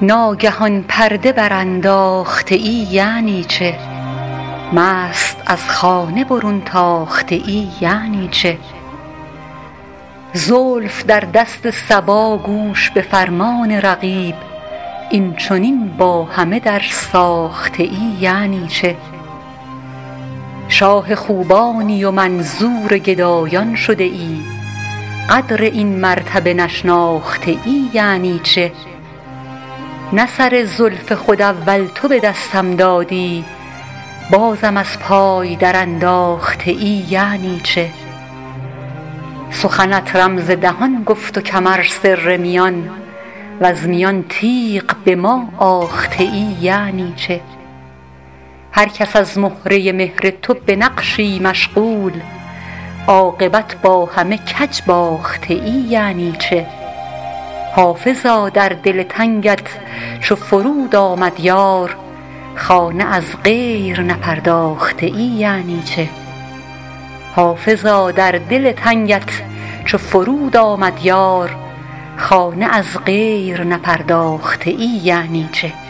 ناگهان پرده برانداخته ای یعنی چه؟ مست از خانه برون تاخته ای یعنی چه؟ زلف در دست صبا گوش به فرمان رقیب، این چنین با همه در ساخته ای یعنی چه؟ شاه خوبانی و منظور گدایان شده ای، قدر این مرتبه نشناخته ای یعنی چه؟ نه سر زلف خود اول تو به دستم دادی، بازم از پای در انداخته ای یعنی چه؟ سخنت رمز دهان گفت و کمر سر میان، وز میان تیغ به ما آخته ای یعنی چه؟ هر کس از مهره مهر تو به نقشی مشغول، عاقبت با همه کج باخته ای یعنی چه؟ حافظا در دل تنگت چو فرود آمد یار، خانه از غیر نپرداخته ای یعنی چه؟ حافظا در دل تنگت چو فرود آمد یار، خانه از غیر نپرداخته ای یعنی چه؟